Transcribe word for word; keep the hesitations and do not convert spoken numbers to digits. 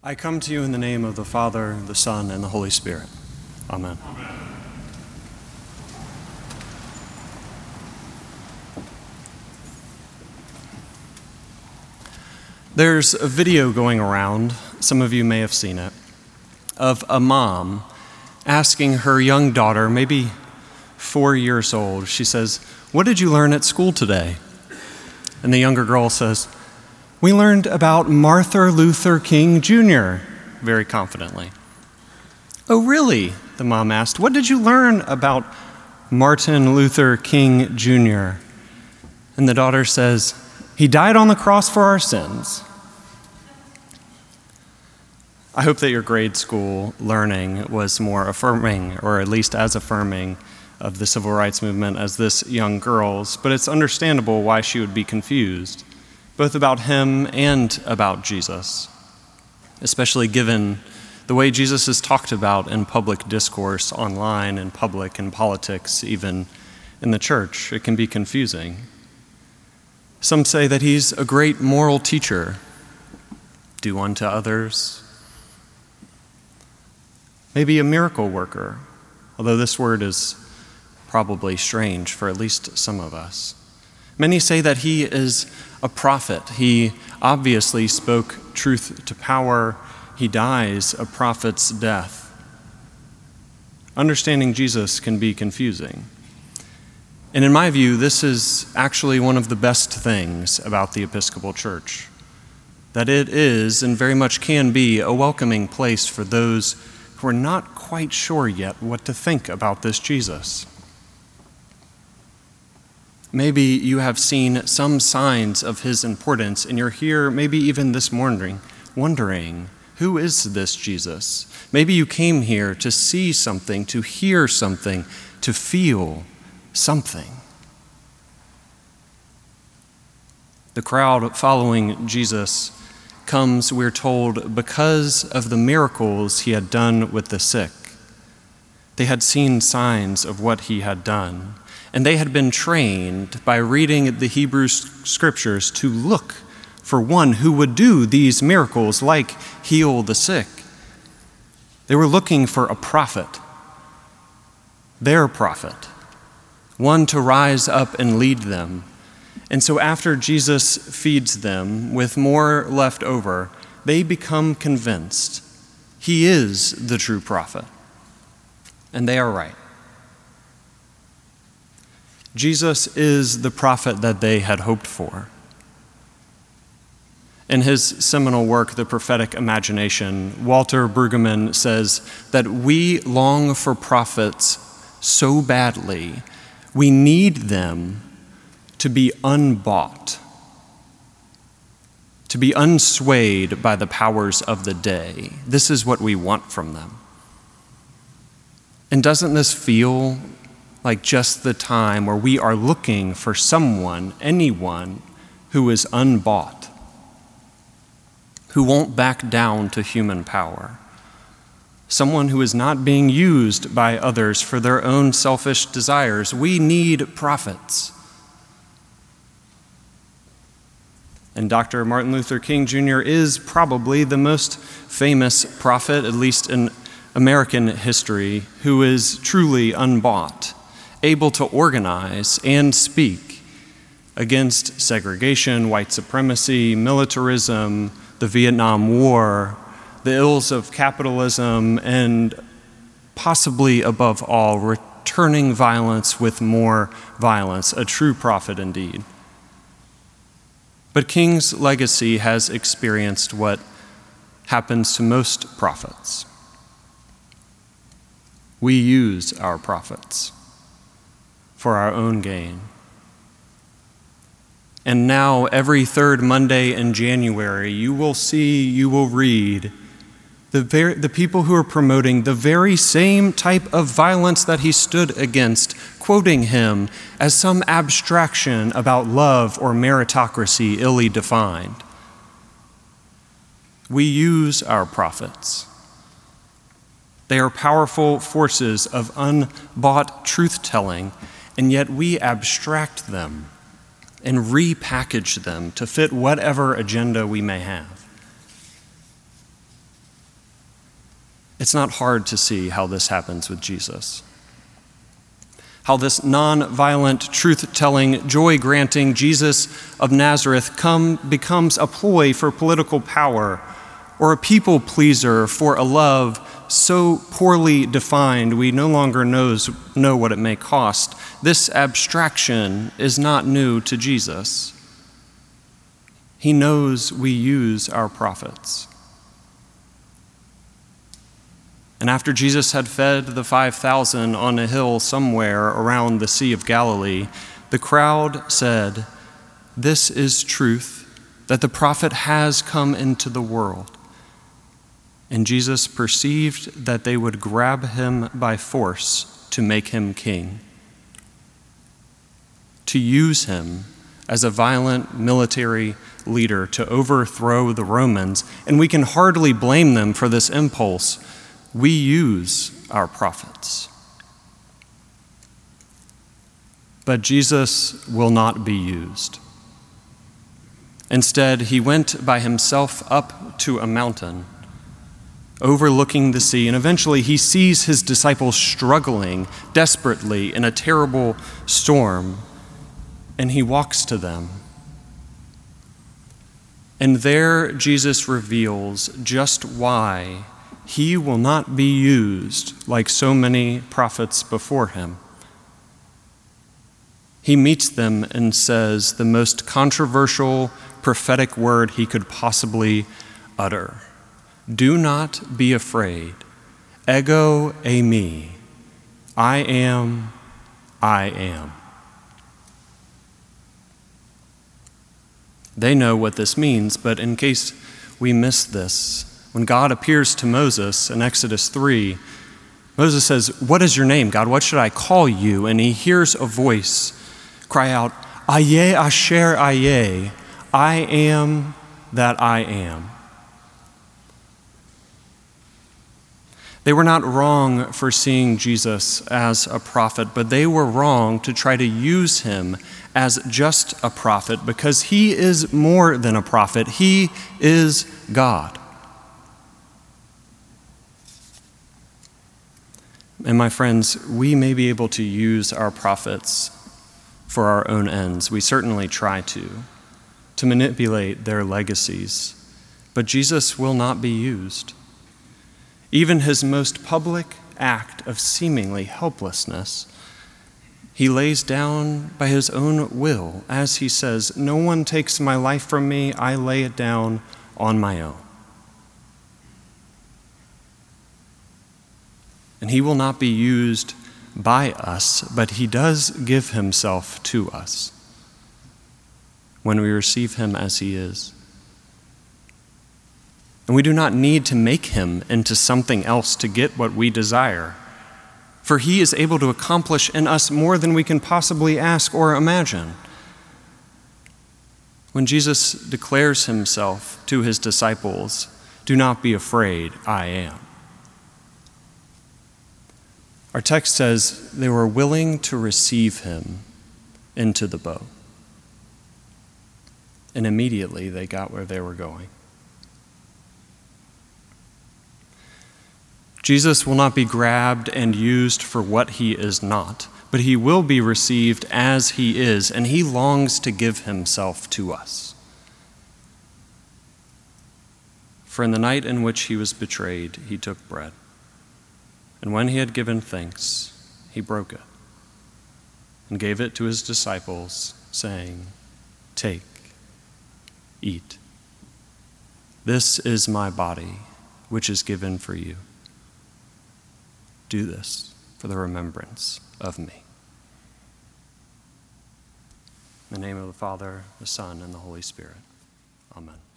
I come to you in the name of the Father, the Son, and the Holy Spirit. Amen. Amen. There's a video going around, some of you may have seen it, of a mom asking her young daughter, maybe four years old, she says, "What did you learn at school today?" And the younger girl says, "We learned about Martin Luther King Junior" very confidently. "Oh, really?" the mom asked. "What did you learn about Martin Luther King Junior" And the daughter says, "He died on the cross for our sins." I hope that your grade school learning was more affirming, or at least as affirming, of the civil rights movement as this young girl's, but it's understandable why she would be confused, both about him and about Jesus, especially given the way Jesus is talked about in public discourse, online, in public, in politics, even in the church. It can be confusing. Some say that he's a great moral teacher. Do unto others. Maybe a miracle worker, although this word is probably strange for at least some of us. Many say that he is a prophet. He obviously spoke truth to power. He dies a prophet's death. Understanding Jesus can be confusing. And in my view, this is actually one of the best things about the Episcopal Church, that it is, and very much can be, a welcoming place for those who are not quite sure yet what to think about this Jesus. Maybe you have seen some signs of his importance, and you're here, maybe even this morning, wondering, who is this Jesus? Maybe you came here to see something, to hear something, to feel something. The crowd following Jesus comes, we're told, because of the miracles he had done with the sick. They had seen signs of what he had done, and they had been trained by reading the Hebrew scriptures to look for one who would do these miracles, like heal the sick. They were looking for a prophet, their prophet, one to rise up and lead them. And so after Jesus feeds them with more left over, they become convinced he is the true prophet. And they are right. Jesus is the prophet that they had hoped for. In his seminal work, The Prophetic Imagination, Walter Brueggemann says that we long for prophets so badly, we need them to be unbought, to be unswayed by the powers of the day. This is what we want from them. And doesn't this feel like just the time where we are looking for someone, anyone, who is unbought, who won't back down to human power, someone who is not being used by others for their own selfish desires? We need prophets. And Doctor Martin Luther King Junior is probably the most famous prophet, at least in American history, who is truly unbought, able to organize and speak against segregation, white supremacy, militarism, the Vietnam War, the ills of capitalism, and possibly above all, returning violence with more violence, a true prophet indeed. But King's legacy has experienced what happens to most prophets. We use our prophets for our own gain. And now, every third Monday in January, you will see, you will read the, ver- the people who are promoting the very same type of violence that he stood against, quoting him as some abstraction about love or meritocracy illy defined. We use our prophets. They are powerful forces of unbought truth-telling, and yet we abstract them and repackage them to fit whatever agenda we may have. It's not hard to see how this happens with Jesus. How this non-violent, truth-telling, joy-granting Jesus of Nazareth come, becomes a ploy for political power, or a people pleaser for a love so poorly defined we no longer knows, know what it may cost. This abstraction is not new to Jesus. He knows we use our prophets. And after Jesus had fed the five thousand on a hill somewhere around the Sea of Galilee, the crowd said, "This is truth, that the prophet has come into the world." And Jesus perceived that they would grab him by force to make him king, to use him as a violent military leader to overthrow the Romans. And we can hardly blame them for this impulse. We use our prophets. But Jesus will not be used. Instead, he went by himself up to a mountain, overlooking the sea, and eventually he sees his disciples struggling desperately in a terrible storm, and he walks to them. And there Jesus reveals just why he will not be used like so many prophets before him. He meets them and says the most controversial prophetic word he could possibly utter. Do not be afraid. Ego eimi. I am, I am. They know what this means, but in case we miss this, when God appears to Moses in Exodus three, Moses says, "What is your name, God? What should I call you?" And he hears a voice cry out, "Aye asher aye, I am that I am." They were not wrong for seeing Jesus as a prophet, but they were wrong to try to use him as just a prophet, because he is more than a prophet. He is God. And my friends, we may be able to use our prophets for our own ends. We certainly try to, to manipulate their legacies. But Jesus will not be used. Even his most public act of seemingly helplessness, he lays down by his own will, as he says, "No one takes my life from me, I lay it down on my own." And he will not be used by us, but he does give himself to us when we receive him as he is. And we do not need to make him into something else to get what we desire, for he is able to accomplish in us more than we can possibly ask or imagine. When Jesus declares himself to his disciples, "Do not be afraid, I am." Our text says they were willing to receive him into the boat. And immediately they got where they were going. Jesus will not be grabbed and used for what he is not, but he will be received as he is, and he longs to give himself to us. For in the night in which he was betrayed, he took bread. And when he had given thanks, he broke it and gave it to his disciples, saying, "Take, eat. This is my body, which is given for you. Do this for the remembrance of me." In the name of the Father, the Son, and the Holy Spirit. Amen.